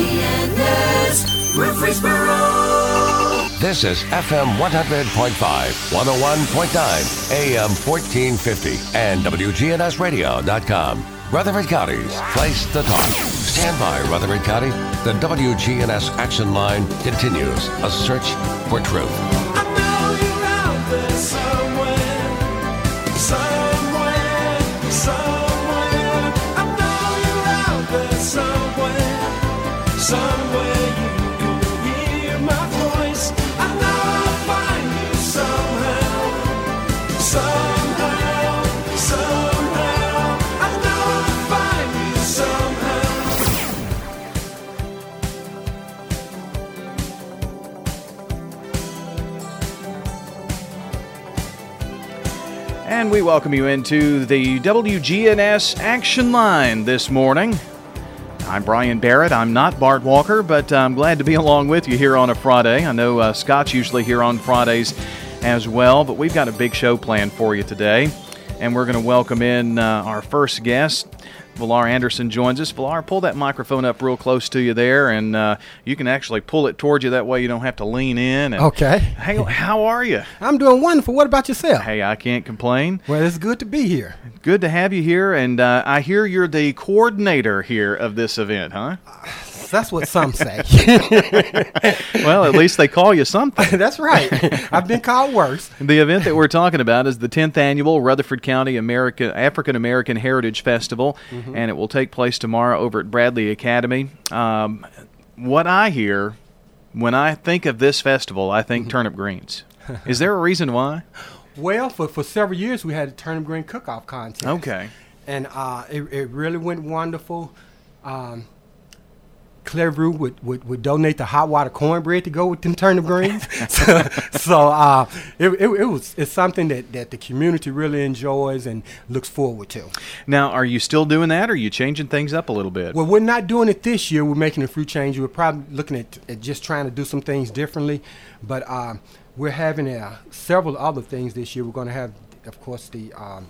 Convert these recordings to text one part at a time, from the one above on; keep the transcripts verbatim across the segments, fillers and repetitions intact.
G N S Murfreesboro. This is F M one hundred point five, one oh one point nine, A M fourteen fifty, and W G N S radio dot com. Rutherford County's place to talk. Stand by, Rutherford County. The W G N S Action Line continues. A search for truth. I know you're out there somewhere, somewhere, somewhere. I know you're out there somewhere, somewhere you can hear my voice. I know I'll find you somehow, somehow, somehow. I know I'll find you somehow. And we welcome you into the W G N S Action Line this morning. I'm Brian Barrett. I'm not Bart Walker, but I'm glad to be along with you here on a Friday. I know uh, Scott's usually here on Fridays as well, but we've got a big show planned for you today. And we're going to welcome in uh, our first guest. Villar Anderson joins us. Villar, pull that microphone up real close to you there, and uh, you can actually pull it towards you. That way you don't have to lean in. And Okay. Hey, how are you? I'm doing wonderful. What about yourself? Hey, I can't complain. Well, it's good to be here. Good to have you here, and uh, I hear you're the coordinator here of this event, huh? That's what some say. Well, at least they call you something. That's right. I've been called worse. The event that we're talking about is the tenth Annual Rutherford County American African American Heritage Festival, mm-hmm. and it will take place tomorrow over at Bradley Academy. Um, what I hear when I think of this festival, I think mm-hmm. turnip greens. Is there a reason why? Well, for, for several years, we had a turnip green cook-off contest. Okay. And uh, it, it really went wonderful. Um, Clairview would, would, would donate the hot water cornbread to go with them turnip greens. so so uh, it, it, it was it's something that, that the community really enjoys and looks forward to. Now, are you still doing that, or are you changing things up a little bit? Well, we're not doing it this year. We're making a few changes. We're probably looking at, at just trying to do some things differently. But uh, we're having uh, several other things this year. We're going to have, of course, the um,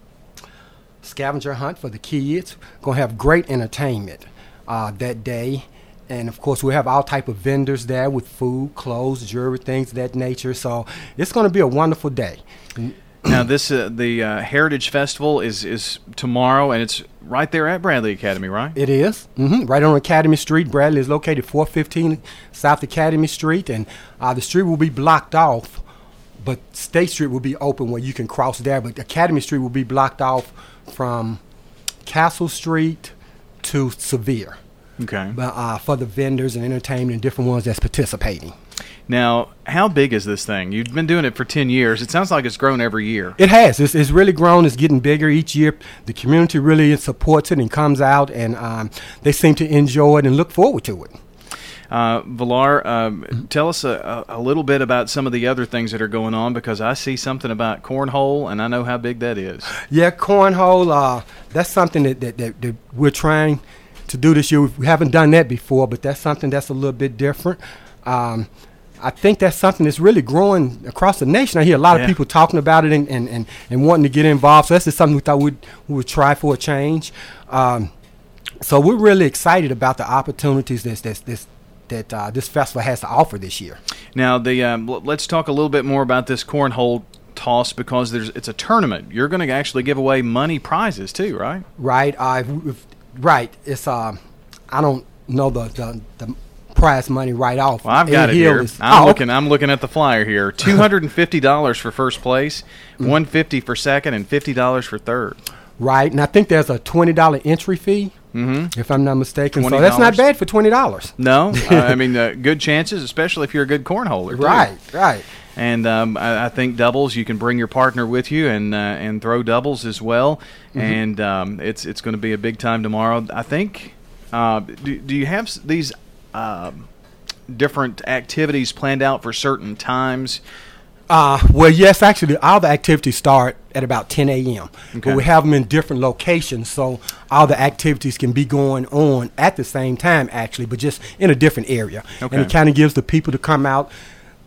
scavenger hunt for the kids. We're going to have great entertainment Uh, that day, and of course we have all type of vendors there with food, clothes, jewelry, things of that nature. So it's going to be a wonderful day. Now, this uh, the uh, Heritage Festival is is tomorrow, and it's right there at Bradley Academy, right? It is, mm-hmm. right on Academy Street. Bradley is located four fifteen South Academy Street, and uh, the street will be blocked off, but State Street will be open where you can cross there. But Academy Street will be blocked off from Castle Street to Sevier. Okay. But uh, for the vendors and entertainment and different ones that's participating. Now, how big is this thing? You've been doing it for ten years. It sounds like it's grown every year. It has. It's, it's really grown. It's getting bigger each year. The community really supports it and comes out, and um, they seem to enjoy it and look forward to it. Uh, Villar, um, tell us a, a little bit about some of the other things that are going on, because I see something about cornhole, and I know how big that is. Yeah, cornhole, uh, that's something that, that, that, that we're trying to do this year. We haven't done that before, but that's something that's a little bit different. Um, I think that's something that's really growing across the nation. I hear a lot yeah. of people talking about it and, and, and, and wanting to get involved. So that's just something we thought we'd, we would try for a change. Um, so we're really excited about the opportunities that's, that's, that's that uh, this festival has to offer this year. Now, the um, l- let's talk a little bit more about this cornhole toss, because there's it's a tournament. You're going to actually give away money prizes too, right? Right. Uh, if, right. It's uh, I don't know the, the the prize money right off. Well, I've got Ed it Hill here. is- I'm oh, looking. I'm looking at the flyer here. Two hundred and fifty dollars for first place, one hundred fifty dollars for second, and fifty dollars for third. Right. And I think there's a twenty dollar entry fee. Mm-hmm. If I'm not mistaken. twenty So dollars. that's not bad for twenty dollars. No, uh, I mean uh, good chances, especially if you're a good cornholer. Too. Right, right. And um, I, I think doubles, you can bring your partner with you and uh, and throw doubles as well. Mm-hmm. And um, it's it's going to be a big time tomorrow. I think. Uh, do do you have s- these uh, different activities planned out for certain times? Uh, well, yes, actually, all the activities start at about ten a.m. Okay. But we have them in different locations, so all the activities can be going on at the same time, actually, but just in a different area. Okay. And it kind of gives the people to come out that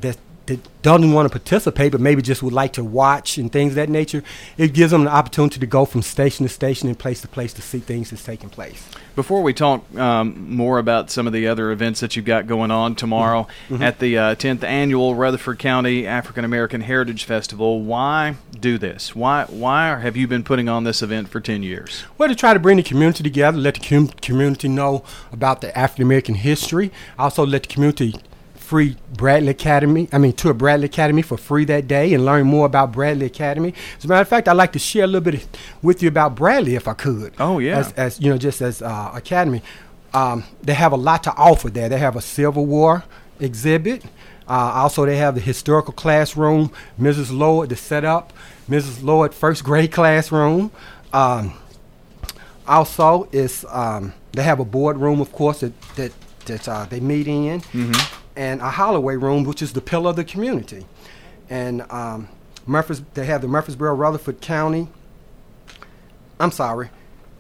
that doesn't want to participate, but maybe just would like to watch and things of that nature, it gives them an opportunity to go from station to station and place to place to see things that's taking place. Before we talk um, more about some of the other events that you've got going on tomorrow mm-hmm. at the uh, tenth Annual Rutherford County African American Heritage Festival, why do this? Why why have you been putting on this event for ten years? Well, to try to bring the community together, let the com- community know about the African American history, also let the community free Bradley Academy, I mean, tour Bradley Academy for free that day and learn more about Bradley Academy. As a matter of fact, I'd like to share a little bit with you about Bradley if I could. Oh, yeah. As, as you know, just as uh, Academy. Um, they have a lot to offer there. They have a Civil War exhibit. Uh, also, they have the historical classroom, Missus Lord, the setup, Missus Lord first grade classroom. Um, also, it's, um, they have a boardroom, of course, that, that, that uh, they meet in. Mm-hmm. And a Holloway room, which is the pillar of the community. And um, Murphys, they have the Murfreesboro, Rutherford County. I'm sorry.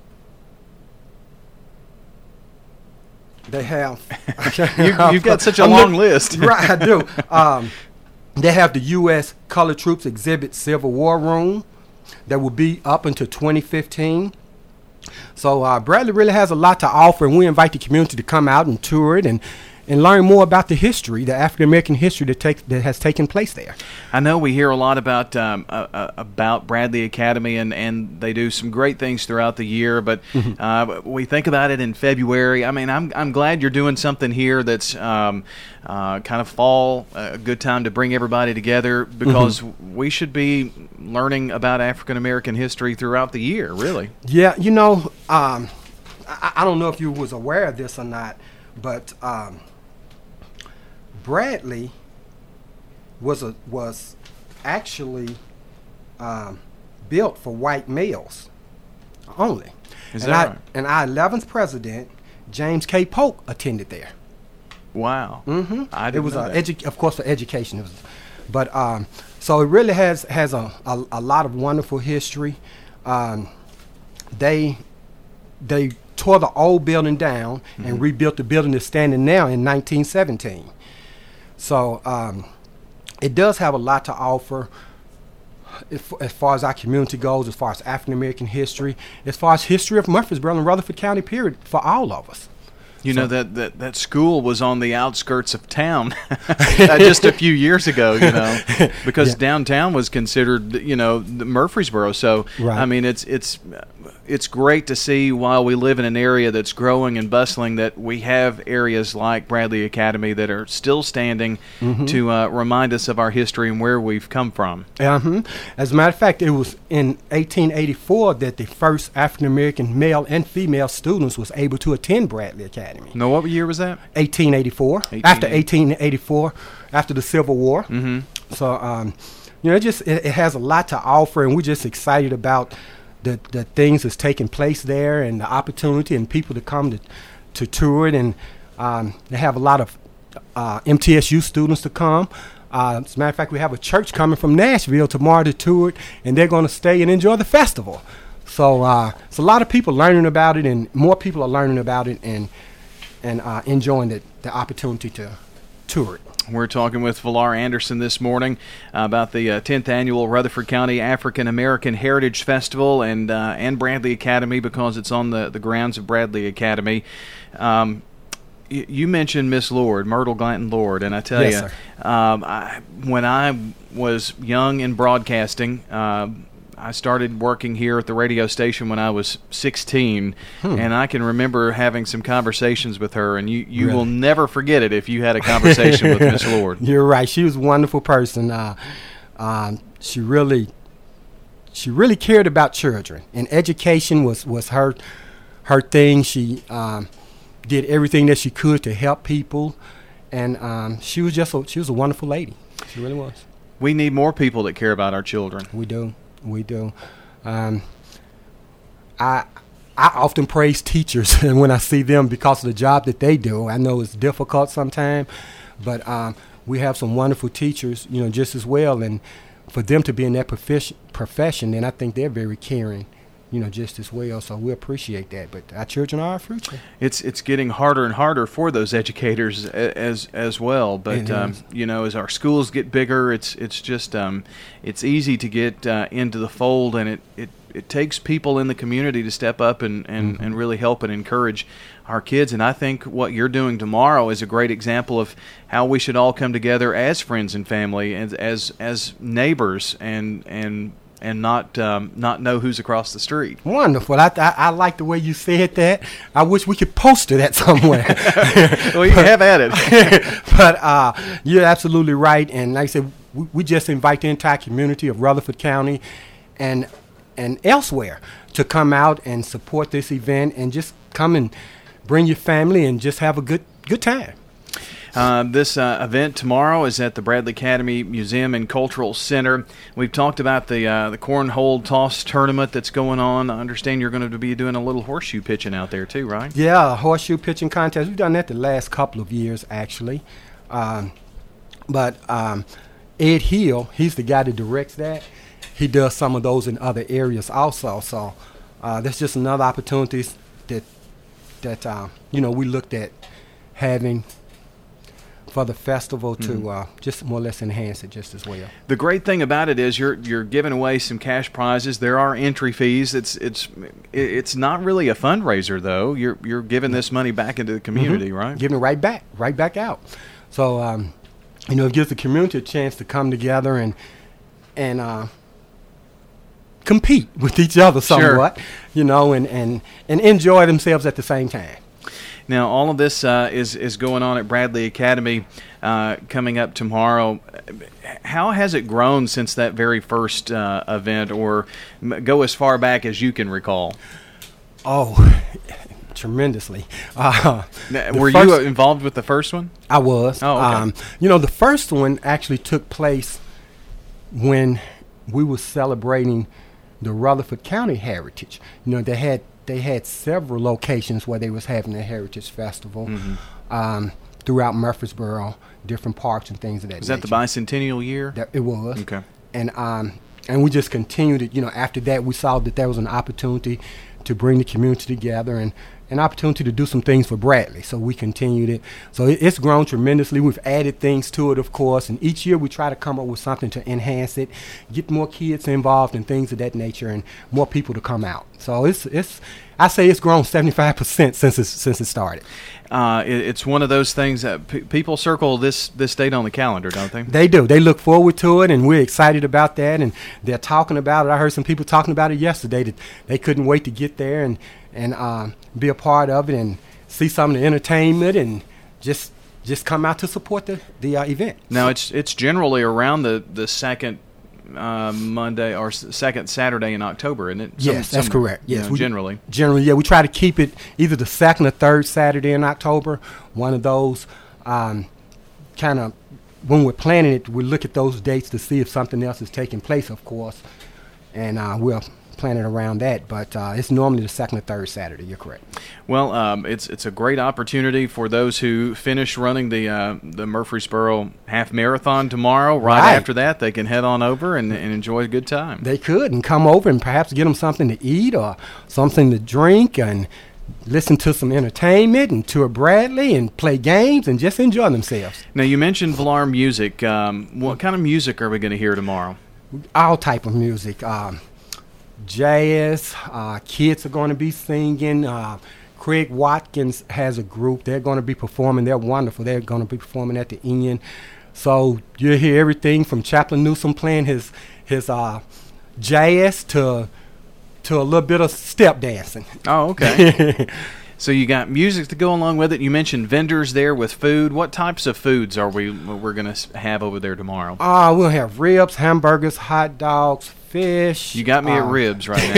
They have. you, you've got such a I'm long look, list. Right, I do. Um, they have the U S Colored Troops Exhibit Civil War Room that will be up until twenty fifteen. So uh, Bradley really has a lot to offer, and we invite the community to come out and tour it and and learn more about the history, the African American history that take that has taken place there. I know we hear a lot about um, uh, uh, about Bradley Academy, and, and they do some great things throughout the year. But mm-hmm. uh, we think about it in February. I mean, I'm I'm glad you're doing something here that's um, uh, kind of fall, a good time to bring everybody together, because mm-hmm. we should be learning about African American history throughout the year. Really. Yeah, you know, um, I, I don't know if you was aware of this or not, but. Um, Bradley was a was actually um, built for white males only. Is and that I, right? And our eleventh president, James K. Polk, attended there. Wow. Mm-hmm. I didn't it was know a that. edu- of course for education. It was, but um, so it really has has a, a, a lot of wonderful history. Um, they they tore the old building down mm-hmm. and rebuilt the building that's standing now in nineteen seventeen. So um, it does have a lot to offer if, as far as our community goes, as far as African American history, as far as history of Murfreesboro and Rutherford County, period, for all of us. You so, know, that, that, that school was on the outskirts of town just a few years ago, you know, because yeah. downtown was considered, you know, the Murfreesboro. So, right. I mean, it's it's it's great to see, while we live in an area that's growing and bustling, that we have areas like Bradley Academy that are still standing mm-hmm. to uh, remind us of our history and where we've come from. Uh-huh. As a matter of fact, it was in eighteen eighty-four that the first African-American male and female students was able to attend Bradley Academy. Now, what year was that? eighteen eighty-four. After eighteen eighty-four, after the Civil War. Mm-hmm. So, um, you know, it just it, it has a lot to offer, and we're just excited about the the things that's taking place there, and the opportunity and people to come to to tour it, and um, they have a lot of uh, M T S U students to come. Uh, as a matter of fact, we have a church coming from Nashville tomorrow to tour it, and they're going to stay and enjoy the festival. So uh, it's a lot of people learning about it, and more people are learning about it, and and uh, enjoying the, the opportunity to tour it. We're talking with Villar Anderson this morning uh, about the uh, tenth Annual Rutherford County African American Heritage Festival and uh, and Bradley Academy, because it's on the, the grounds of Bradley Academy. Um, y- you mentioned Miss Lord, Myrtle Glanton Lord, and I tell Yes, you, sir. um, I, when I was young in broadcasting, uh, I started working here at the radio station when I was sixteen, hmm. and I can remember having some conversations with her, and you, you Really? will never forget it if you had a conversation with Miss Lord. You're right. She was a wonderful person. Uh, um, she really, she really cared about children, and education was, was her her thing. She um, did everything that she could to help people, and um, she was just a, she was a wonderful lady. She really was. We need more people that care about our children. We do. We do. Um, I I often praise teachers when I see them because of the job that they do. I know it's difficult sometimes, but um, we have some wonderful teachers, you know, just as well. And for them to be in that profession, profession, then I think they're very caring you know, just as well. So we appreciate that. But our children are our future. It's it's getting harder and harder for those educators a- as as well. But It um, is. you know, as our schools get bigger, it's it's just um, it's easy to get uh, into the fold, and it, it, it takes people in the community to step up and, and, Mm-hmm. and really help and encourage our kids. And I think what you're doing tomorrow is a great example of how we should all come together as friends and family, and as as neighbors, and and and not um, not know who's across the street. Wonderful. I, I I like the way you said that. I wish we could post that somewhere. Well, you have at it. But uh, you're absolutely right. And like I said, we, we just invite the entire community of Rutherford County and and elsewhere to come out and support this event, and just come and bring your family and just have a good good time. Uh, this uh, event tomorrow is at the Bradley Academy Museum and Cultural Center. We've talked about the uh, the cornhole toss tournament that's going on. I understand you're going to be doing a little horseshoe pitching out there too, right? Yeah, a horseshoe pitching contest. We've done that the last couple of years, actually. Um, but um, Ed Hill, he's the guy that directs that. He does some of those in other areas also. So uh, that's just another opportunity that that uh, you know we looked at having for the festival to Mhm. uh, just more or less enhance it just as well. The great thing about it is you're you're giving away some cash prizes. There are entry fees. It's it's it's not really a fundraiser though. You're you're giving this money back into the community, Mhm. right? Giving it right back, right back out. So, um, you know, it gives the community a chance to come together and and uh, compete with each other Sure. somewhat, you know, and, and, and enjoy themselves at the same time. Now, all of this uh, is is going on at Bradley Academy uh, coming up tomorrow. How has it grown since that very first uh, event, or m- go as far back as you can recall? Oh, tremendously. Uh, Now, the were you first- involved with the first one? I was. Oh, okay. Um, you know, the first one actually took place when we were celebrating the Rutherford County Heritage. You know, they had they had several locations where they was having the Heritage Festival Mhm. um, throughout Murfreesboro, different parks and things of that Was that the nature. bicentennial year? That it was. Okay. And um, and we just continued it. You know, after that, we saw that there was an opportunity to bring the community together and an opportunity to do some things for Bradley. So we continued it. So it, it's grown tremendously. We've added things to it, of course. And each year we try to come up with something to enhance it, get more kids involved and things of that nature, and more people to come out. So it's it's. I say it's grown seventy-five percent since it's, since it started. Uh, it, it's one of those things that p- people circle this this date on the calendar, don't they? They do. They look forward to it, and we're excited about that. And they're talking about it. I heard some people talking about it yesterday that they couldn't wait to get there and and uh, be a part of it and see some of the entertainment and just just come out to support the the uh, event. Now it's it's generally around the the second uh, Monday or s- second Saturday in October, isn't it? Some- Yes, that's some- correct. you Yes, know, we- generally. Generally, yeah, we try to keep it either the second or third Saturday in October. One of those um, kind of when we're planning it, we look at those dates to see if something else is taking place, of course, and uh, we'll plan it around that. But uh, it's normally the second or third Saturday. You're correct. Well, um, it's it's a great opportunity for those who finish running the uh, the Murfreesboro half marathon tomorrow. Right, Right. after that, they can head on over and, and enjoy a good time. They could and come over and perhaps get them something to eat or something to drink and listen to some entertainment and tour Bradley and play games and just enjoy themselves. Now, you mentioned Villar music. Um, what kind of music are we going to hear tomorrow? All type of music. Um, jazz, uh, kids are going to be singing. Uh, Craig Watkins has a group. They're going to be performing. They're wonderful. They're going to be performing at the end. So you'll hear everything from Chaplain Newsom playing his his uh, jazz to to a little bit of step dancing. Oh, okay. So you got music to go along with it. You mentioned vendors there with food. What types of foods are we we're going to have over there tomorrow? Uh, we'll have ribs, hamburgers, hot dogs, fish. You got me at uh, ribs right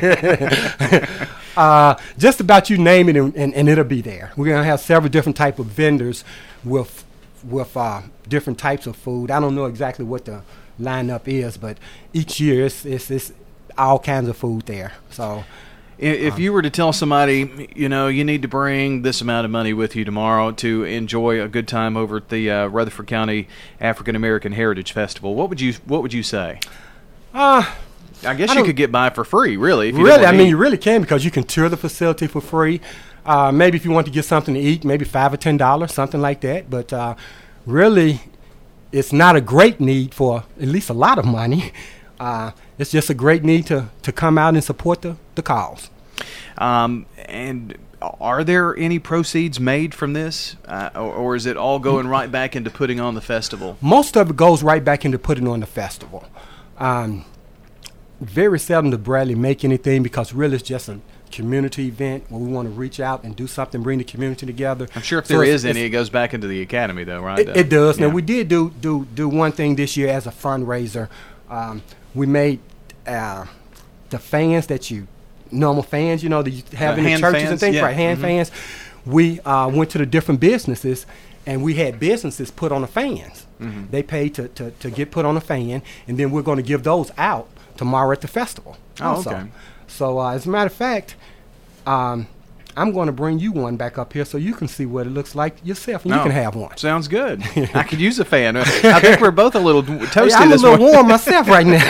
now. Uh, just about you name it, and, and, and it'll be there. We're gonna have several different type of vendors with with uh, different types of food. I don't know exactly what the lineup is, but each year it's it's, it's all kinds of food there. So I- If you were to tell somebody, you know, you need to bring this amount of money with you tomorrow to enjoy a good time over at the uh, Rutherford County African American Heritage Festival, what would you what would you say? uh I guess I you don't- could get by for free, really. If you Really, didn't I wanna mean, eat. you really can because you can tour the facility for free. Uh, maybe if you want to get something to eat, maybe five or ten dollars, something like that. But uh, really, it's not a great need for at least a lot of money. Uh, it's just a great need to, to come out and support the, the cause. Um, and are there any proceeds made from this, uh, or, or is it all going right back into putting on the festival? Most of it goes right back into putting on the festival. Um, very seldom does Bradley make anything because really it's just a community event where we want to reach out and do something, bring the community together. I'm sure if So there it's- is any, it's- it goes back into the academy, though, right? It, it does. Yeah. Now we did do do do one thing this year as a fundraiser. Um, we made uh, the fans that you normal fans, you know, that you have Uh, in the hand churches fans, and things, yeah. right? Hand Mhm. fans. We uh, went to the different businesses, and we had businesses put on the fans. Mm-hmm. They paid to, to to get put on a fan, and then we're going to give those out tomorrow at the festival. Oh, also. okay. So uh, as a matter of fact. Um, I'm going to bring you one back up here so you can see what it looks like yourself, and you Oh, can have one. Sounds good. I could use a fan. I think we're both a little toasty Yeah, I'm a this little morning. warm myself right now.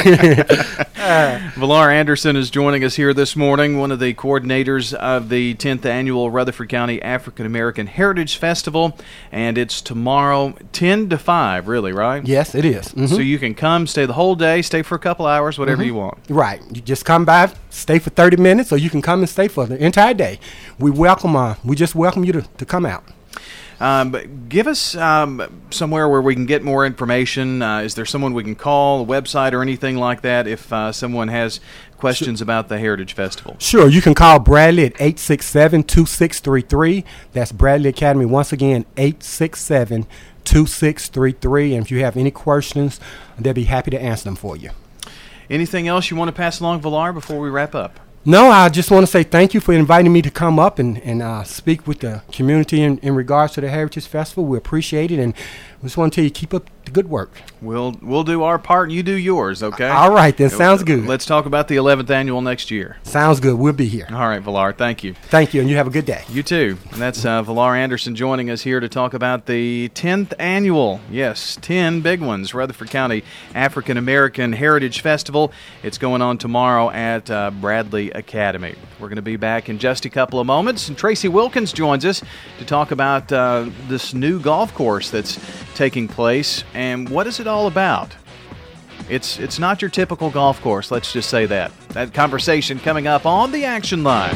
Villar Anderson is joining us here this morning, one of the coordinators of the tenth Annual Rutherford County African American Heritage Festival, and it's tomorrow ten to five, really, right? Yes, it is. Mhm. So you can come, stay the whole day, stay for a couple hours, whatever you want. Right. You just come by, stay for thirty minutes, or you can come and stay for the entire day. We welcome, uh, we just welcome you to, to come out. Um, but give us um, somewhere where we can get more information. Uh, is there someone we can call, a website, or anything like that if uh, someone has questions about the Heritage Festival? Sure, you can call Bradley at eight six seven, two six three three. That's Bradley Academy. Once again, eight six seven, two six three three. And if you have any questions, they'll be happy to answer them for you. Anything else you want to pass along, Villar, before we wrap up? No, I just want to say thank you for inviting me to come up and, and uh, speak with the community in, in regards to the Heritage Festival. We appreciate it, and we just want to tell you, keep up the good work. We'll we'll do our part, and you do yours, okay? All right, then. Sounds good. Let's talk about the eleventh annual next year. Sounds good. We'll be here. All right, Villar, thank you. Thank you, and you have a good day. You too. And that's uh, Villar Anderson joining us here to talk about the tenth annual, yes, ten big ones, Rutherford County African American Heritage Festival. It's going on tomorrow at uh, Bradley Academy. We're going to be back in just a couple of moments, and Tracy Wilkins joins us to talk about uh, this new golf course that's taking place, and what is it all about? It's it's not your typical golf course, let's just say that. That conversation coming up on the Action Line.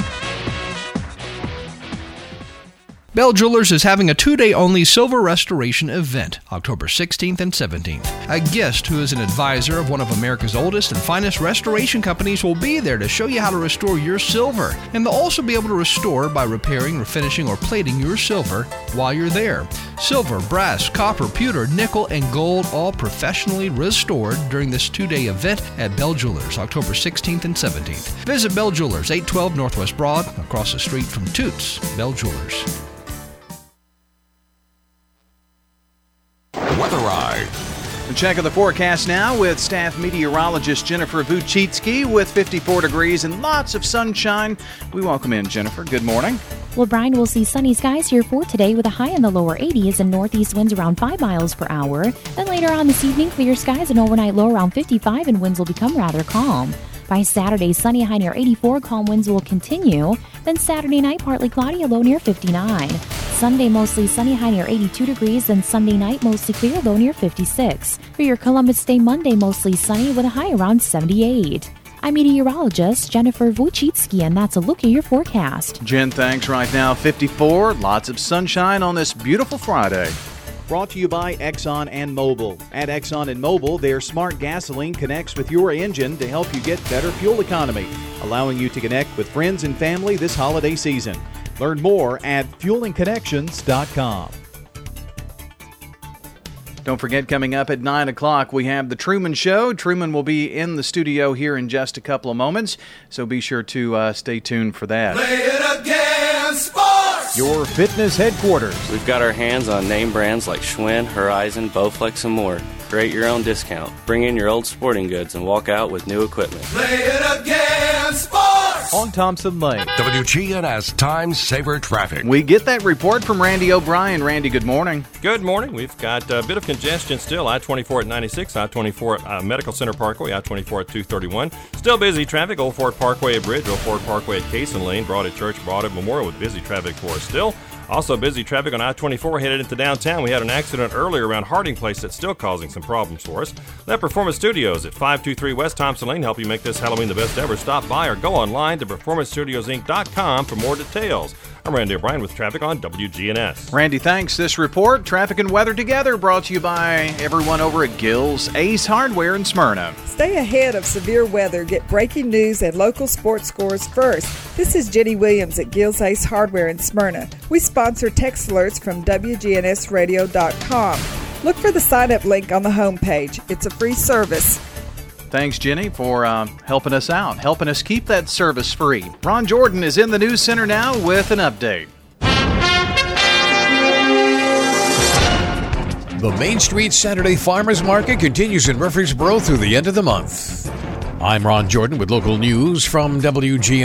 Bell Jewelers is having a two-day-only silver restoration event, October sixteenth and seventeenth. A guest who is an advisor of one of America's oldest and finest restoration companies will be there to show you how to restore your silver. And they'll also be able to restore by repairing, refinishing, or plating your silver while you're there. Silver, brass, copper, pewter, nickel, and gold all professionally restored during this two-day event at Bell Jewelers, October sixteenth and seventeenth. Visit Bell Jewelers, eight twelve Northwest Broad, across the street from Toots. Bell Jewelers. Weather Ride. And check of the forecast now with staff meteorologist Jennifer Vuchitsky with fifty-four degrees and lots of sunshine. We welcome in Jennifer. Good morning. Well, Brian, we'll see sunny skies here for today with a high in the lower eighties and northeast winds around five miles per hour. Then later on this evening, clear skies and overnight low around fifty-five and winds will become rather calm. By Saturday, sunny high near eighty-four, calm winds will continue. Then Saturday night, partly cloudy, a low near fifty-nine. Sunday, mostly sunny high near eighty-two degrees. Then Sunday night, mostly clear, low near fifty-six. For your Columbus Day Monday, mostly sunny with a high around seventy-eight. I'm meteorologist Jennifer Vuchitsky, and that's a look at your forecast. Jen, thanks. Right now, fifty-four. Lots of sunshine on this beautiful Friday. Brought to you by Exxon and Mobil. At Exxon and Mobil, their smart gasoline connects with your engine to help you get better fuel economy, allowing you to connect with friends and family this holiday season. Learn more at fueling connections dot com. Don't forget, coming up at nine o'clock, we have The Truman Show. Truman will be in the studio here in just a couple of moments, so be sure to uh, stay tuned for that. Play it again, sports! Your fitness headquarters. We've got our hands on name brands like Schwinn, Horizon, Bowflex, and more. Create your own discount. Bring in your old sporting goods and walk out with new equipment. Play it again, sports! on Thompson Lane. W G N S Time Saver Traffic. We get that report from Randy O'Brien. Randy, good morning. Good morning. We've got a bit of congestion still. I twenty-four at ninety-six, I twenty-four at uh, Medical Center Parkway, I twenty-four at two thirty-one. Still busy traffic. Old Fort Parkway at Bridge, Old Fort Parkway at Cason Lane, Broad at Church, Broad at Memorial with busy traffic for us still. Also busy traffic on I twenty-four headed into downtown. We had an accident earlier around Harding Place that's still causing some problems for us. Let Performance Studios at five two three West Thompson Lane help you make this Halloween the best ever. Stop by or go online to performance studios inc dot com for more details. I'm Randy O'Brien with traffic on W G N S. Randy, thanks. This report, Traffic and Weather Together, brought to you by everyone over at Gill's Ace Hardware in Smyrna. Stay ahead of severe weather. Get breaking news and local sports scores first. This is Jenny Williams at Gill's Ace Hardware in Smyrna. We sponsor text alerts from W G N S radio dot com. Look for the sign-up link on the homepage. It's a free service. Thanks, Jenny, for uh, helping us out, helping us keep that service free. Ron Jordan is in the news center now with an update. The Main Street Saturday Farmers Market continues in Murfreesboro through the end of the month. I'm Ron Jordan with local news from W G N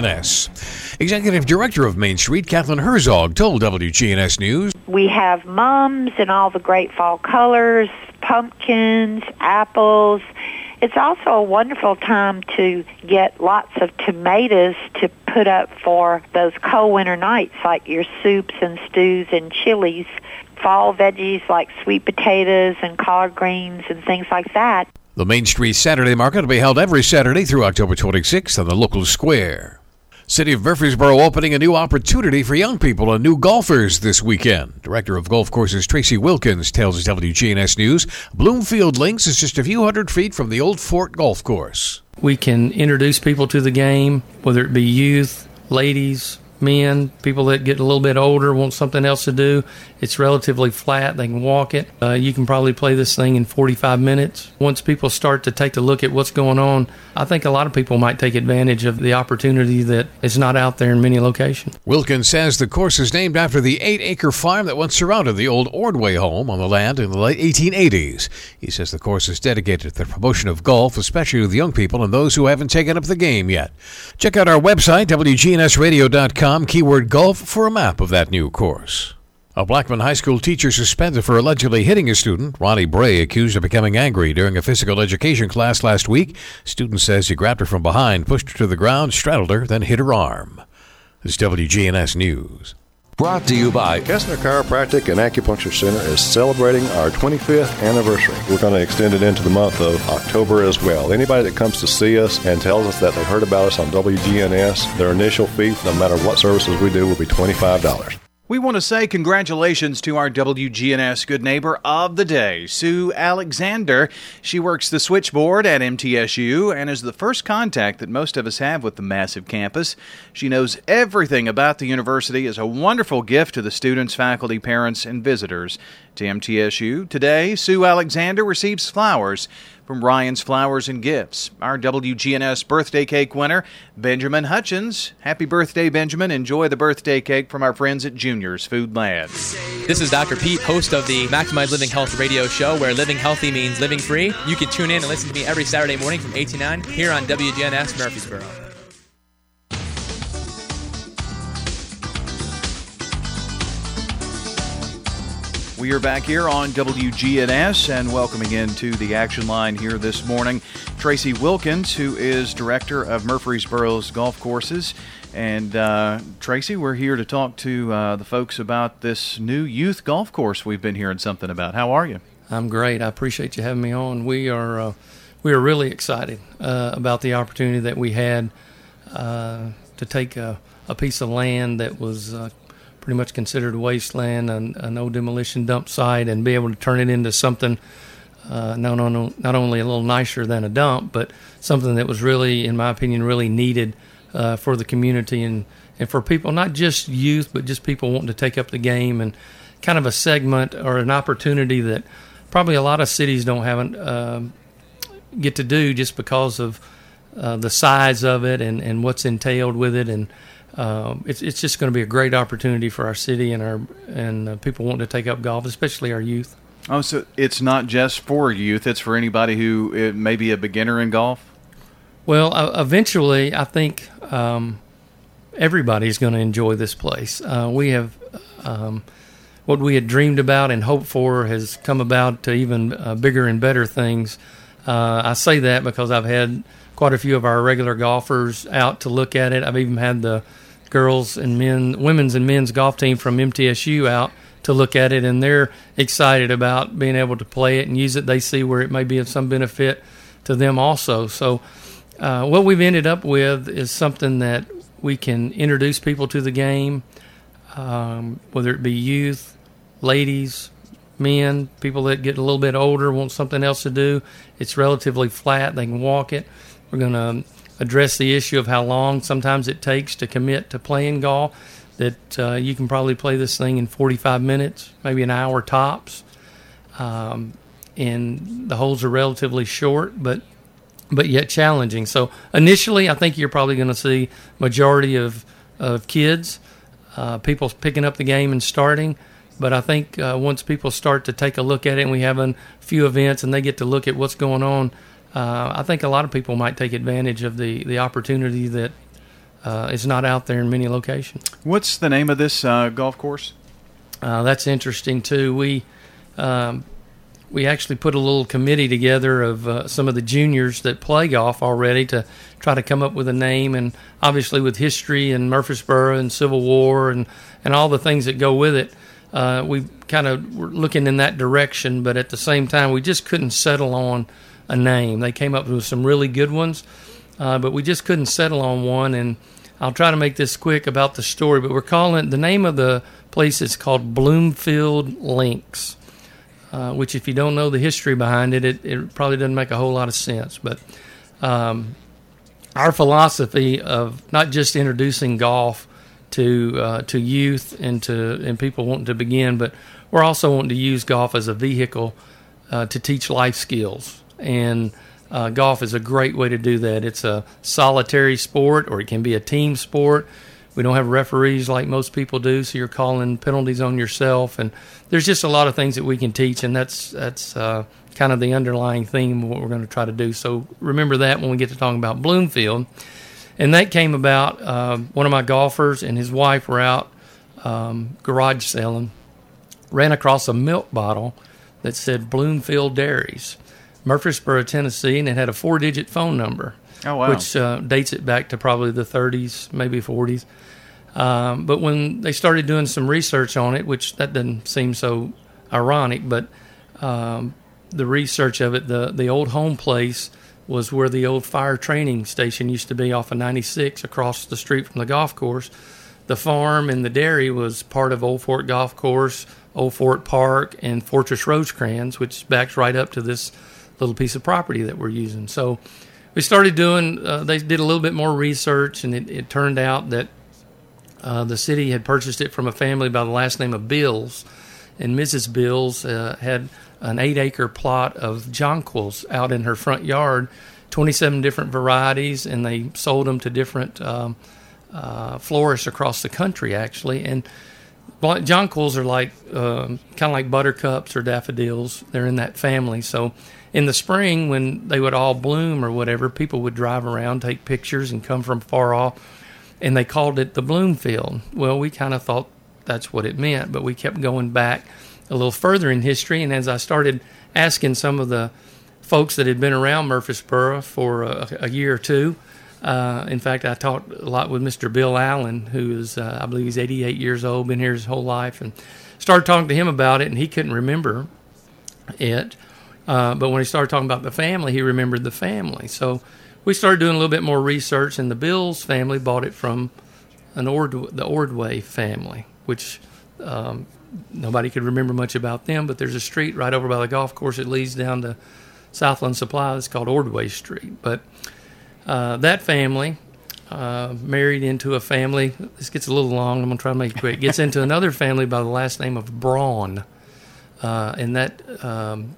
S. Executive Director of Main Street, Kathleen Herzog, told W G N S News. We have mums in all the great fall colors, pumpkins, apples. It's also a wonderful time to get lots of tomatoes to put up for those cold winter nights, like your soups and stews and chilies. Fall veggies like sweet potatoes and collard greens and things like that. The Main Street Saturday Market will be held every Saturday through October twenty-sixth on the local square. City of Murfreesboro opening a new opportunity for young people and new golfers this weekend. Director of Golf Courses Tracy Wilkins tells W G N S News Bloomfield Links is just a few hundred feet from the Old Fort Golf Course. We can introduce people to the game, whether it be youth, ladies, men, people that get a little bit older, want something else to do. It's relatively flat. They can walk it. Uh, you can probably play this thing in forty-five minutes. Once people start to take a look at what's going on, I think a lot of people might take advantage of the opportunity that is not out there in many locations. Wilkins says the course is named after the eight-acre farm that once surrounded the old Ordway home on the land in the late eighteen eighties. He says the course is dedicated to the promotion of golf, especially with young people and those who haven't taken up the game yet. Check out our website, W G N S radio dot com, keyword golf, for a map of that new course. A Blackman High School teacher suspended for allegedly hitting a student. Ronnie Bray accused of becoming angry during a physical education class last week. Student says he grabbed her from behind, pushed her to the ground, straddled her, then hit her arm. This is W G N S News. Brought to you by Kessner Chiropractic and Acupuncture Center is celebrating our twenty-fifth anniversary. We're going to extend it into the month of October as well. Anybody that comes to see us and tells us that they've heard about us on W G N S, their initial fee, no matter what services we do, will be twenty-five dollars. We want to say congratulations to our W G N S Good Neighbor of the Day, Sue Alexander. She works the switchboard at M T S U and is the first contact that most of us have with the massive campus. She knows everything about the university, is a wonderful gift to the students, faculty, parents, and visitors to M T S U. Today, Sue Alexander receives flowers from Ryan's Flowers and Gifts. Our W G N S birthday cake winner, Benjamin Hutchins. Happy birthday, Benjamin. Enjoy the birthday cake from our friends at Junior's Food Lab. This is Doctor Pete, host of the Maximize Living Health radio show, where living healthy means living free. You can tune in and listen to me every Saturday morning from eight to nine here on W G N S Murfreesboro. We are back here on W G N S and welcoming into the action line here this morning Tracy Wilkins, who is director of Murfreesboro's golf courses. And uh, Tracy, we're here to talk to uh, the folks about this new youth golf course we've been hearing something about. How are you? I'm great. I appreciate you having me on. We are uh, we are really excited uh, about the opportunity that we had uh, to take a, a piece of land that was uh, pretty much considered wasteland, a, a no demolition dump site, and be able to turn it into something uh, not, on, not only a little nicer than a dump, but something that was really, in my opinion, really needed uh, for the community and, and for people, not just youth, but just people wanting to take up the game, and kind of a segment or an opportunity that probably a lot of cities don't have uh, get to do just because of uh, the size of it and, and what's entailed with it. And Uh, it's it's just going to be a great opportunity for our city and our and uh, people wanting to take up golf, especially our youth. Oh, so it's not just for youth; it's for anybody who it may be a beginner in golf. Well, uh, eventually, I think um, everybody's going to enjoy this place. Uh, we have um, what we had dreamed about and hoped for has come about to even uh, bigger and better things. Uh, I say that because I've had quite a few of our regular golfers out to look at it. I've even had the girls and men, women's and men's golf team from M T S U out to look at it, and they're excited about being able to play it and use it. They see where it may be of some benefit to them also. So uh, what we've ended up with is something that we can introduce people to the game, um, whether it be youth, ladies, men, people that get a little bit older, want something else to do. It's relatively flat. They can walk it. We're going to address the issue of how long sometimes it takes to commit to playing golf, that uh, you can probably play this thing in forty-five minutes, maybe an hour tops. Um, and the holes are relatively short, but but yet challenging. So initially, I think you're probably going to see majority of, of kids, uh, people picking up the game and starting. But I think uh, once people start to take a look at it and we have a few events and they get to look at what's going on, uh, I think a lot of people might take advantage of the, the opportunity that uh, is not out there in many locations. What's the name of this uh, golf course? Uh, that's interesting, too. We um, we actually put a little committee together of uh, some of the juniors that play golf already to try to come up with a name. And obviously with history and Murfreesboro and Civil War and, and all the things that go with it, uh, we kind of were looking in that direction. But at the same time, we just couldn't settle on a name. They came up with some really good ones, uh, but we just couldn't settle on one. And I'll try to make this quick about the story, but we're calling it, the name of the place is called Bloomfield Links, uh, which if you don't know the history behind it, it, it probably doesn't make a whole lot of sense. But um, our philosophy of not just introducing golf to uh, to youth and to and people wanting to begin, but we're also wanting to use golf as a vehicle uh, to teach life skills. And Uh, golf is a great way to do that. It's a solitary sport, or it can be a team sport. We don't have referees like most people do, so you're calling penalties on yourself. And there's just a lot of things that we can teach, and that's that's uh, kind of the underlying theme of what we're going to try to do. So remember that when we get to talking about Bloomfield. And that came about, uh, one of my golfers and his wife were out um, garage selling, ran across a milk bottle that said Bloomfield Dairies, Murfreesboro, Tennessee, and it had a four-digit phone number, oh, wow. which uh, dates it back to probably the thirties, maybe forties. Um, but when they started doing some research on it, which that doesn't seem so ironic, but um, the research of it, the, the old home place was where the old fire training station used to be off of ninety-six across the street from the golf course. The farm and the dairy was part of Old Fort Golf Course, Old Fort Park, and Fortress Rosecrans, which backs right up to this little piece of property that we're using. So we started doing, uh, they did a little bit more research, and it, it turned out that uh, the city had purchased it from a family by the last name of Bills, and Missus Bills uh, had an eight-acre plot of jonquils out in her front yard, twenty-seven different varieties, and they sold them to different um, uh, florists across the country, actually. And jonquils are like um, kind of like buttercups or daffodils. They're in that family. So in the spring, when they would all bloom or whatever, people would drive around, take pictures, and come from far off, and they called it the Bloomfield. Well, we kind of thought that's what it meant, but we kept going back a little further in history, and as I started asking some of the folks that had been around Murfreesboro for a, a year or two, uh, in fact, I talked a lot with Mister Bill Allen, who is, uh, I believe he's eighty-eight years old, been here his whole life, and started talking to him about it, and he couldn't remember it. Uh, but when he started talking about the family, he remembered the family. So we started doing a little bit more research, and the Bills family bought it from an Ord, the Ordway family, which um, nobody could remember much about them, but there's a street right over by the golf course that leads down to Southland Supply that's called Ordway Street. But uh, that family uh, married into a family, this gets a little long, I'm going to try to make it quick, gets into another family by the last name of Braun. Uh, and that um,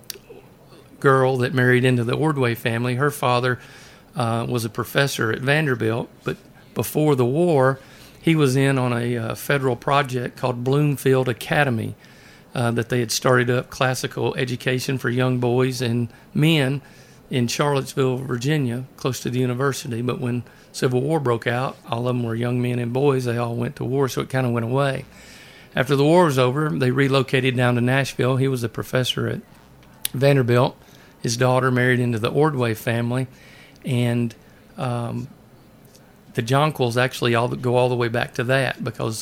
girl that married into the Ordway family, her father uh, was a professor at Vanderbilt, but before the war, he was in on a uh, federal project called Bloomfield Academy uh, that they had started up, classical education for young boys and men in Charlottesville, Virginia, close to the university. But when Civil War broke out, all of them were young men and boys. They all went to war, so it kind of went away. After the war was over, they relocated down to Nashville. He was a professor at Vanderbilt. His daughter married into the Ordway family, and um, the Jonquils actually all go all the way back to that, because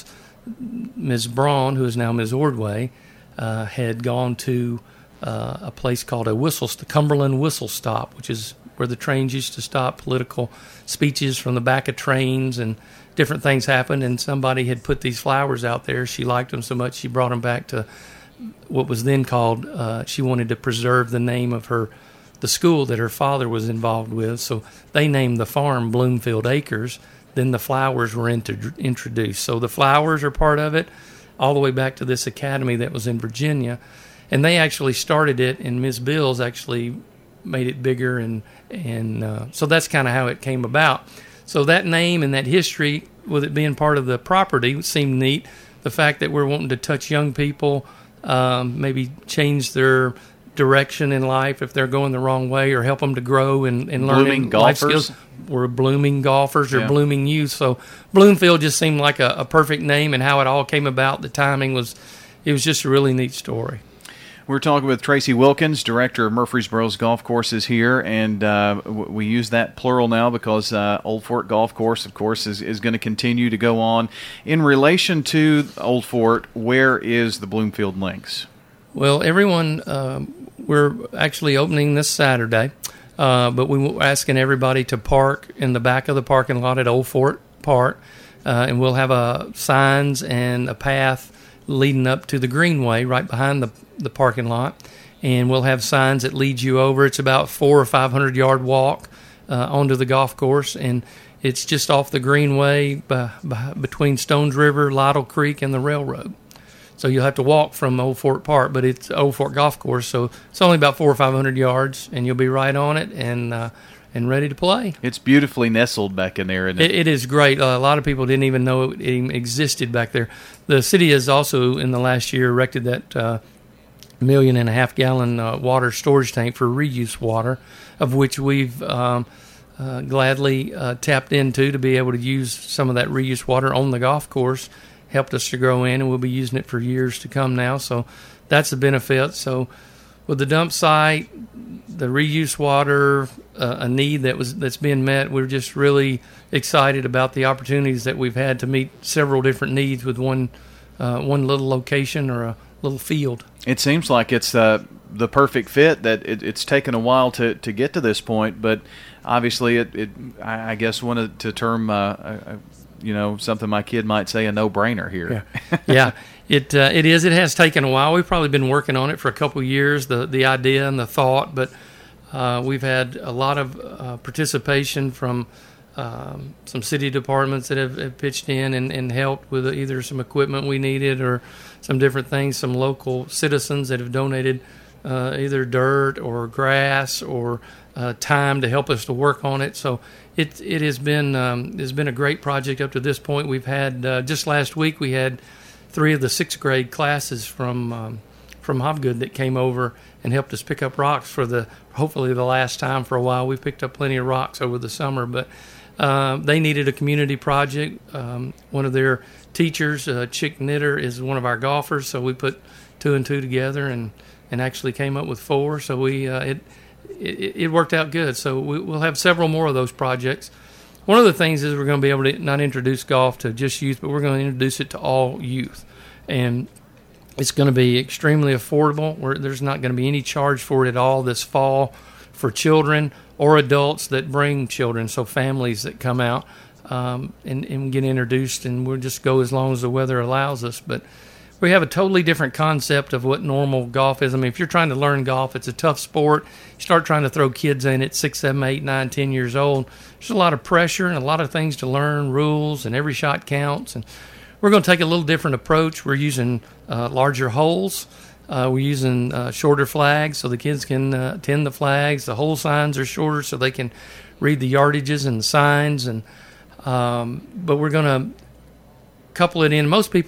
Miz Braun, who is now Miz Ordway, uh, had gone to uh, a place called a whistle, the Cumberland Whistle Stop, which is where the trains used to stop. Political speeches from the back of trains and different things happened, and somebody had put these flowers out there. She liked them so much she brought them back to what was then called, uh, she wanted to preserve the name of her, the school that her father was involved with, so they named the farm Bloomfield Acres. Then the flowers were inter- introduced. So the flowers are part of it, all the way back to this academy that was in Virginia. And they actually started it, and Miz Bills actually made it bigger, and, and uh, so that's kind of how it came about. So that name and that history, with it being part of the property, seemed neat. The fact that we're wanting to touch young people, um, maybe change their direction in life if they're going the wrong way, or help them to grow and, and learn Blooming life golfers. skills. We're blooming golfers or Yeah. blooming youth. So Bloomfield just seemed like a, a perfect name, and how it all came about, the timing was, it was just a really neat story. We're talking with Tracy Wilkins, director of Murfreesboro's Golf Courses here, and uh, w- we use that plural now because uh, Old Fort Golf Course, of course, is, is going to continue to go on. In relation to Old Fort, where is the Bloomfield Links? Well, everyone, um, we're actually opening this Saturday, uh, but we we're asking everybody to park in the back of the parking lot at Old Fort Park, uh, and we'll have a signs and a path leading up to the greenway right behind the the parking lot, and we'll have signs that lead you over. It's about four or five hundred yard walk uh, onto the golf course, and it's just off the greenway by, by, between Stones River, Lytle Creek, and the railroad. So you'll have to walk from Old Fort Park, but it's Old Fort Golf Course, so it's only about four or five hundred yards, and you'll be right on it and uh, and ready to play. It's beautifully nestled back in there, isn't it? It, it is great. Uh, a lot of people didn't even know it even existed back there. The city has also, in the last year, erected that uh, million and a half gallon uh, water storage tank for reuse water, of which we've um, uh, gladly uh, tapped into to be able to use some of that reuse water on the golf course. Helped us to grow in, and we'll be using it for years to come now. So that's a benefit. So with the dump site, the reuse water, uh, a need that was that's being met, we're just really excited about the opportunities that we've had to meet several different needs with one uh, one little location or a little field. It seems like it's uh, the perfect fit. That it, it's taken a while to, to get to this point, but obviously, it, it I, I guess wanted to term, uh, a, you know, something my kid might say a no-brainer here. Yeah, yeah. It uh, it is. It has taken a while. We've probably been working on it for a couple of years, the the idea and the thought, but uh, we've had a lot of uh, participation from um, some city departments that have, have pitched in and, and helped with either some equipment we needed or some different things, some local citizens that have donated uh, either dirt or grass or uh, time to help us to work on it. So it it has been um, it's been a great project up to this point. We've had uh, just last week we had three of the sixth grade classes from um, from Hobgood that came over and helped us pick up rocks for the hopefully the last time for a while. We've picked up plenty of rocks over the summer, but uh, they needed a community project. Um, one of their teachers, uh, Chick Knitter, is one of our golfers, so we put two and two together and, and actually came up with four. So we uh, it, it it worked out good. So we, we'll have several more of those projects. One of the things is we're going to be able to not introduce golf to just youth, but we're going to introduce it to all youth. And it's going to be extremely affordable. Where there's not going to be any charge for it at all this fall for children or adults that bring children, so families that come out um, and, and get introduced, and we'll just go as long as the weather allows us. But we have a totally different concept of what normal golf is. I mean, if you're trying to learn golf, it's a tough sport. You start trying to throw kids in at six, seven, eight, nine, ten years old. There's a lot of pressure and a lot of things to learn, rules, and every shot counts. And we're going to take a little different approach. We're using uh, larger holes. Uh, we're using uh, shorter flags so the kids can uh, tend the flags. The hole signs are shorter so they can read the yardages and the signs. And um, but we're going to couple it in. Most people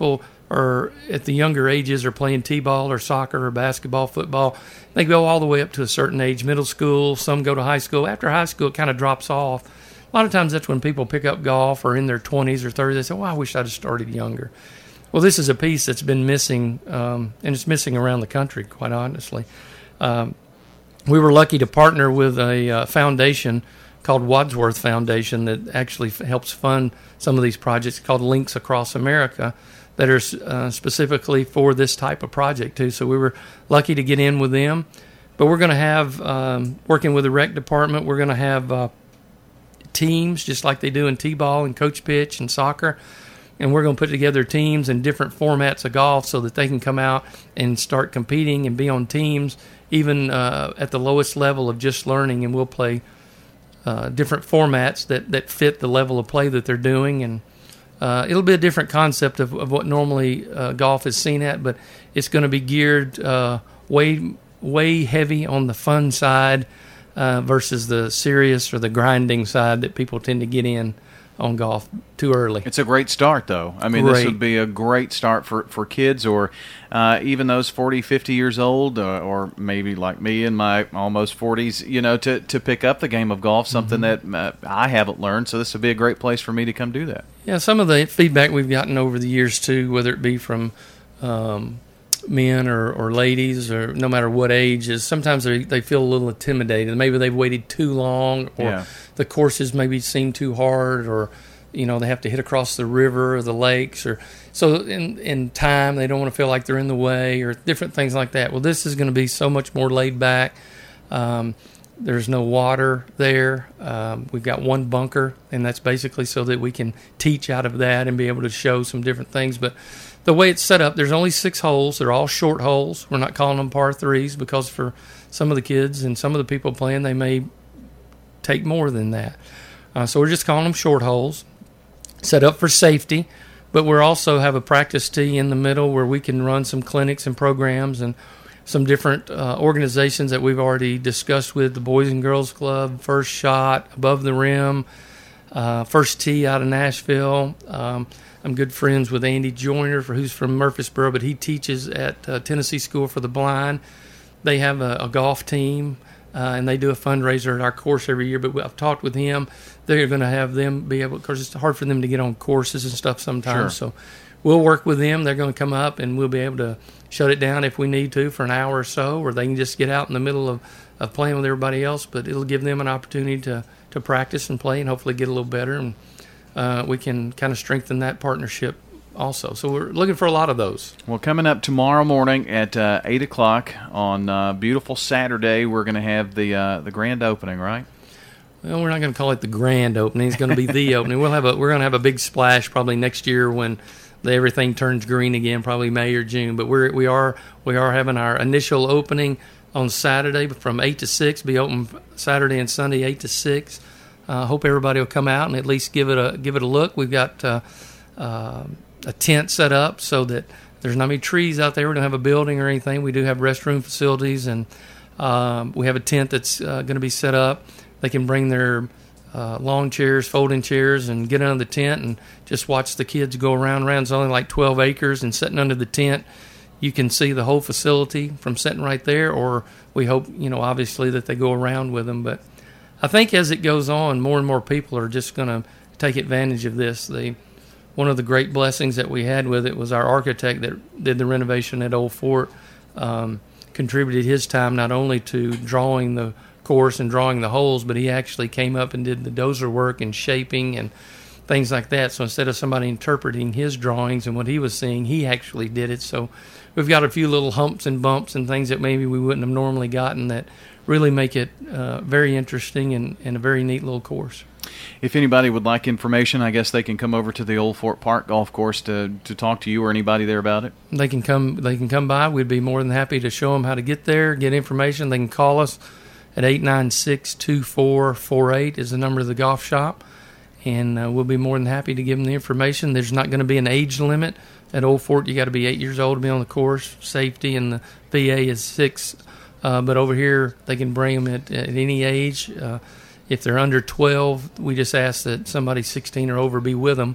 or at the younger ages are playing t-ball or soccer or basketball, football. They go all the way up to a certain age, middle school. Some go to high school. After high school, it kind of drops off. A lot of times that's when people pick up golf or in their twenties or thirties. They say, well, I wish I'd have started younger. Well, this is a piece that's been missing, um, and it's missing around the country, quite honestly. Um, we were lucky to partner with a uh, foundation called Wadsworth Foundation that actually f- helps fund some of these projects called Links Across America that are uh, specifically for this type of project too. So we were lucky to get in with them. But we're going to have, um, working with the rec department, we're going to have uh, teams just like they do in t-ball and coach pitch and soccer. And we're going to put together teams in different formats of golf so that they can come out and start competing and be on teams even uh, at the lowest level of just learning. And we'll play uh, different formats that, that fit the level of play that they're doing. And uh, it'll be a different concept of, of what normally uh, golf is seen at, but it's going to be geared uh, way, way heavy on the fun side uh, versus the serious or the grinding side that people tend to get in on golf too early. It's a great start, though. I mean, Great. This would be a great start for, for kids or uh, even those forty, fifty years old uh, or maybe like me in my almost forties, you know, to, to pick up the game of golf, something mm-hmm. that uh, I haven't learned. So this would be a great place for me to come do that. Yeah, some of the feedback we've gotten over the years, too, whether it be from um, men or, or ladies or no matter what age, is sometimes they, they feel a little intimidated. Maybe they've waited too long or Yeah. the courses maybe seem too hard or, you know, they have to hit across the river or the lakes. or So in, in time, they don't want to feel like they're in the way or different things like that. Well, this is going to be so much more laid back. Um, there's no water there. Um, we've got one bunker, and that's basically so that we can teach out of that and be able to show some different things. But the way it's set up, there's only six holes. They're all short holes. We're not calling them par threes because for some of the kids and some of the people playing, they may take more than that. Uh, so we're just calling them short holes, set up for safety. But we also have a practice tee in the middle where we can run some clinics and programs and some different uh, organizations that we've already discussed with, the Boys and Girls Club, First Shot, Above the Rim, uh, First Tee out of Nashville. Um, I'm good friends with Andy Joyner, for who's from Murfreesboro, but he teaches at uh, Tennessee School for the Blind. They have a, a golf team, uh, and they do a fundraiser at our course every year. But I've talked with him. They're going to have them be able, because it's hard for them to get on courses and stuff sometimes. Sure. So we'll work with them. They're going to come up, and we'll be able to shut it down if we need to for an hour or so, or they can just get out in the middle of, of playing with everybody else. But it'll give them an opportunity to, to practice and play and hopefully get a little better. And uh, we can kind of strengthen that partnership also. So we're looking for a lot of those. Well, coming up tomorrow morning at uh, eight o'clock on uh, beautiful Saturday, we're going to have the uh, the grand opening, right? Well, we're not going to call it the grand opening. It's going to be the opening. We'll have a we're going to have a big splash probably next year when the, everything turns green again, probably May or June. But we're we are we are having our initial opening on Saturday from eight to six. Be open Saturday and Sunday eight to six. I uh, hope everybody will come out and at least give it a give it a look. We've got uh, uh, a tent set up so that there's not many trees out there. We don't have a building or anything. We do have restroom facilities, and um, we have a tent that's uh, going to be set up. They can bring their uh, lawn chairs, folding chairs, and get under the tent and just watch the kids go around. Around it's only like twelve acres, and sitting under the tent, you can see the whole facility from sitting right there. Or we hope, you know, obviously that they go around with them. But I think as it goes on, more and more people are just going to take advantage of this. The one of the great blessings that we had with it was our architect that did the renovation at Old Fort um, contributed his time not only to drawing the course and drawing the holes, but he actually came up and did the dozer work and shaping and things like that. So instead of somebody interpreting his drawings and what he was seeing, he actually did it. So we've got a few little humps and bumps and things that maybe we wouldn't have normally gotten that really make it uh, very interesting and, and a very neat little course. If anybody would like information, I guess they can come over to the Old Fort Park Golf Course to, to talk to you or anybody there about it. They can come. They can come by. We'd be more than happy to show them how to get there, get information. They can call us at eight nine six, two four four eight is the number of the golf shop, and uh, we'll be more than happy to give them the information. There's not going to be an age limit at Old Fort. You got to be eight years old to be on the course. Safety and the P A is six, uh, but over here they can bring them at, at any age. Uh, if they're under twelve, we just ask that somebody sixteen or over be with them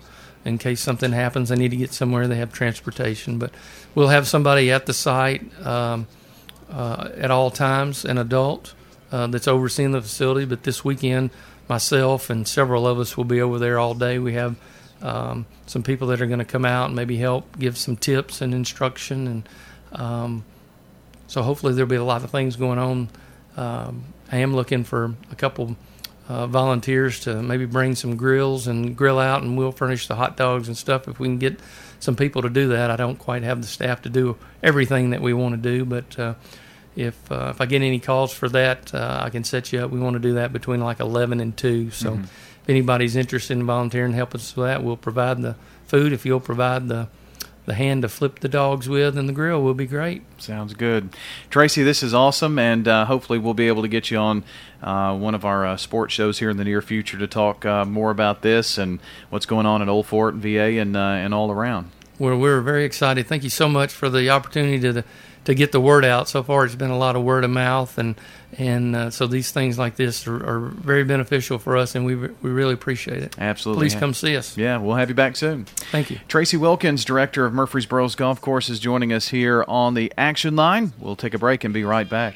in case something happens, they need to get somewhere, they have transportation. But we'll have somebody at the site um, uh, at all times, an adult uh, that's overseeing the facility. But this weekend, myself and several of us will be over there all day. We have um, some people that are going to come out and maybe help give some tips and instruction. And um, so hopefully there'll be a lot of things going on. Um, I am looking for a couple uh, volunteers to maybe bring some grills and grill out, and we'll furnish the hot dogs and stuff if we can get some people to do that. I don't quite have the staff to do everything that we want to do, but uh, if uh, if I get any calls for that, uh, I can set you up. We want to do that between like eleven and two. So Mm-hmm. if anybody's interested in volunteering and helping us with that, we'll provide the food. If you'll provide the the hand to flip the dogs with and the grill, will be great. Sounds good. Tracy, this is awesome, and uh, hopefully we'll be able to get you on uh, one of our uh, sports shows here in the near future to talk uh, more about this and what's going on at Old Fort and V A and, uh, and all around. We're, we're very excited. Thank you so much for the opportunity to to get the word out. So far, it's been a lot of word of mouth, and and uh, so these things like this are, are very beneficial for us, and we we really appreciate it. Absolutely. Please come see us. Yeah, we'll have you back soon. Thank you. Tracy Wilkins, director of Murfreesboro's Golf Course, is joining us here on the Action Line. We'll take a break and be right back.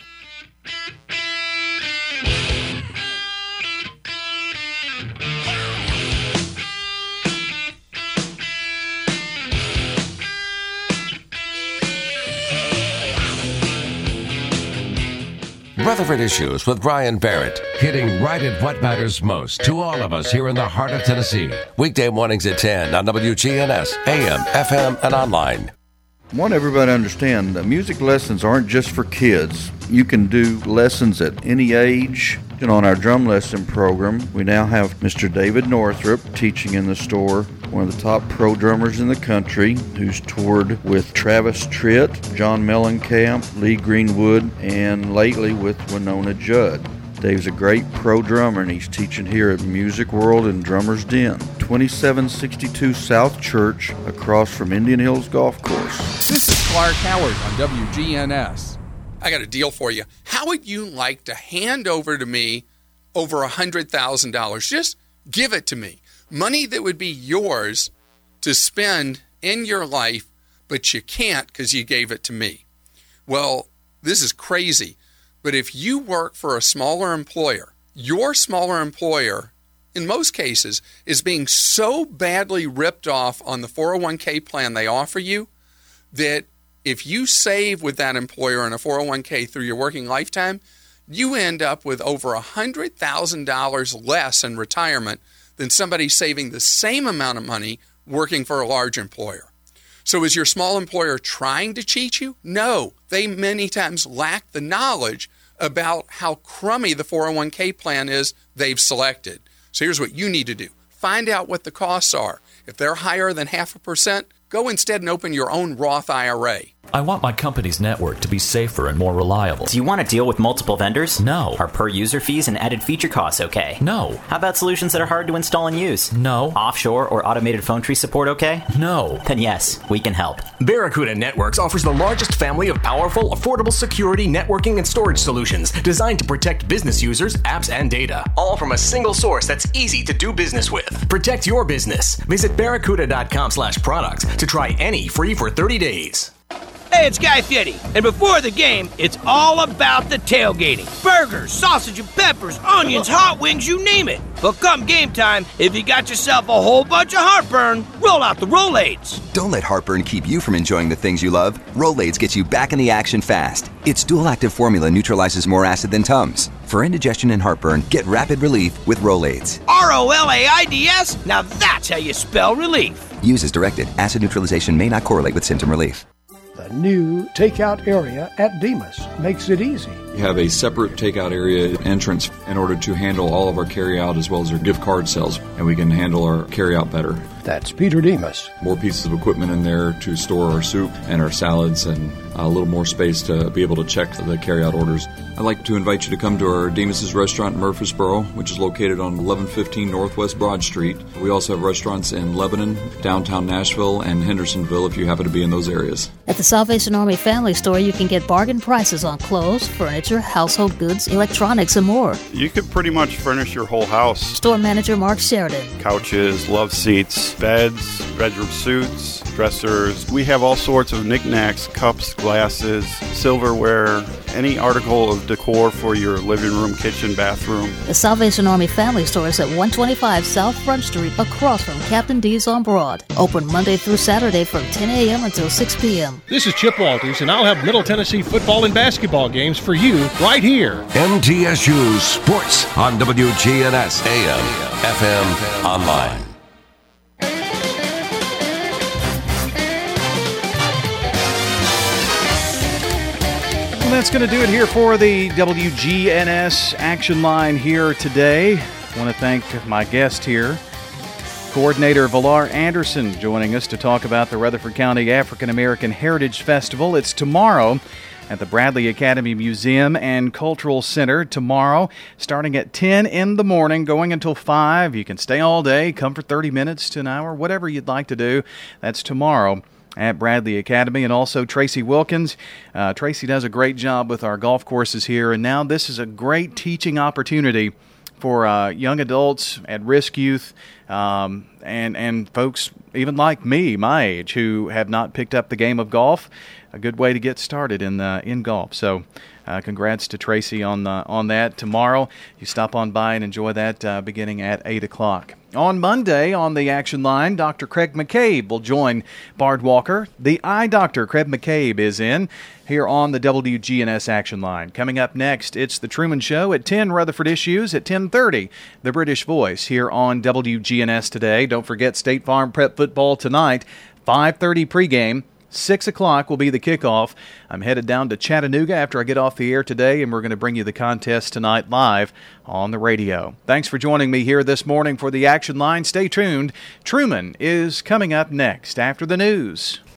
Rutherford Issues with Brian Barrett, hitting right at what matters most to all of us here in the heart of Tennessee. Weekday mornings at ten on W G N S, A M, F M, and online. I want everybody to understand that music lessons aren't just for kids. You can do lessons at any age. And on our drum lesson program, we now have Mister David Northrup teaching in the store, one of the top pro drummers in the country, who's toured with Travis Tritt, John Mellencamp, Lee Greenwood, and lately with Winona Judd. Dave's a great pro drummer, and he's teaching here at Music World and Drummer's Den, twenty-seven sixty-two South Church, across from Indian Hills Golf Course. This is Clark Howard on W G N S. I got a deal for you. How would you like to hand over to me over one hundred thousand dollars? Just give it to me. Money that would be yours to spend in your life, but you can't because you gave it to me. Well, this is crazy. But if you work for a smaller employer, your smaller employer, in most cases, is being so badly ripped off on the four oh one k plan they offer you that if you save with that employer in a four oh one k through your working lifetime, you end up with over one hundred thousand dollars less in retirement than somebody saving the same amount of money working for a large employer. So is your small employer trying to cheat you? No, they many times lack the knowledge about how crummy the four oh one k plan is they've selected. So here's what you need to do. Find out what the costs are. If they're higher than half a percent, go instead and open your own Roth I R A. I want my company's network to be safer and more reliable. Do you want to deal with multiple vendors? No. Are per user fees and added feature costs okay? No. How about solutions that are hard to install and use? No. Offshore or automated phone tree support okay? No. Then yes, we can help. Barracuda Networks offers the largest family of powerful, affordable security networking and storage solutions designed to protect business users, apps, and data. All from a single source that's easy to do business with. Protect your business. Visit barracuda.com slash products to try any free for thirty days. Hey, it's Guy Fieri, and before the game, it's all about the tailgating. Burgers, sausage and peppers, onions, hot wings, you name it. But come game time, if you got yourself a whole bunch of heartburn, roll out the Rolaids. Don't let heartburn keep you from enjoying the things you love. Rolaids gets you back in the action fast. Its dual-active formula neutralizes more acid than Tums. For indigestion and heartburn, get rapid relief with Rolaids. R O L A I D S? Now that's how you spell relief. Use as directed. Acid neutralization may not correlate with symptom relief. The new takeout area at Demas makes it easy. We have a separate takeout area entrance in order to handle all of our carry-out as well as our gift card sales, and we can handle our carry-out better. That's Peter Demas. More pieces of equipment in there to store our soup and our salads, and a little more space to be able to check the carry-out orders. I'd like to invite you to come to our Demas's restaurant in Murfreesboro, which is located on eleven fifteen Northwest Broad Street. We also have restaurants in Lebanon, downtown Nashville, and Hendersonville if you happen to be in those areas. At the Salvation Army Family Store, you can get bargain prices on clothes, furniture, furniture, household goods, electronics, and more. You could pretty much furnish your whole house. Store manager Mark Sheridan. Couches, love seats, beds, bedroom suits, dressers. We have all sorts of knickknacks, cups, glasses, silverware, any article of decor for your living room, kitchen, bathroom. The Salvation Army Family Store is at one twenty-five South Front Street, across from Captain D's on Broad. Open Monday through Saturday from ten a.m. until six p.m. This is Chip Walters, and I'll have Middle Tennessee football and basketball games for you right here. M T S U Sports on W G N S A M, F M, online. Well, that's going to do it here for the W G N S Action Line here today. I want to thank my guest here, Coordinator Villar Anderson, joining us to talk about the Rutherford County African American Heritage Festival. It's tomorrow at the Bradley Academy Museum and Cultural Center. Tomorrow, starting at ten in the morning, going until five. You can stay all day, come for thirty minutes to an hour, whatever you'd like to do. That's tomorrow at Bradley Academy. And also Tracy Wilkins. Uh, Tracy does a great job with our golf courses here, and now this is a great teaching opportunity for uh, young adults, at-risk youth, um, and, and folks even like me, my age, who have not picked up the game of golf. A good way to get started in uh, in golf. So uh, congrats to Tracy on uh, on that. Tomorrow, you stop on by and enjoy that uh, beginning at eight o'clock. On Monday, on the Action Line, Doctor Craig McCabe will join Bard Walker. The eye doctor, Craig McCabe, is in here on the W G N S Action Line. Coming up next, it's The Truman Show at ten, Rutherford Issues at ten thirty. The British Voice here on W G N S today. Don't forget State Farm Prep Football tonight, five thirty pregame. six o'clock will be the kickoff. I'm headed down to Chattanooga after I get off the air today, and we're going to bring you the contest tonight live on the radio. Thanks for joining me here this morning for the Action Line. Stay tuned. Truman is coming up next after the news.